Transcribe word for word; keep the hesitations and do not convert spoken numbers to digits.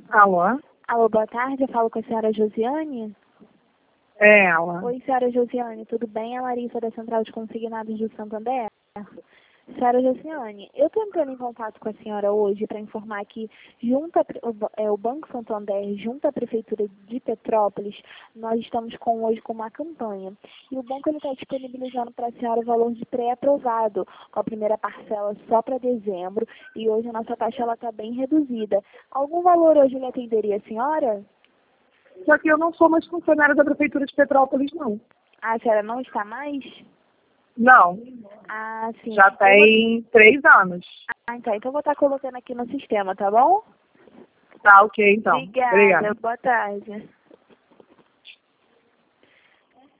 Alô? Alô, boa tarde, eu falo com a senhora Josiane. É ela. Oi, senhora Josiane, tudo bem? É a Larissa da Central de Consignados do Santander. Senhora Josiane, eu estou entrando em contato com a senhora hoje para informar que junto a, o, é, o Banco Santander, junto à Prefeitura de Petrópolis, nós estamos com, hoje com uma campanha. E o banco está disponibilizando para a senhora o valor de pré-aprovado, com a primeira parcela só para dezembro, e hoje a nossa taxa está bem reduzida. Algum valor hoje lhe atenderia a senhora? Só que eu não sou mais funcionária da Prefeitura de Petrópolis, não. Ah, a senhora não está mais? Não. Ah, sim. Já tem vou... três anos. Ah, então, então eu vou estar colocando aqui no sistema, tá bom? Tá, ok, então. Obrigada. Obrigada. Boa tarde.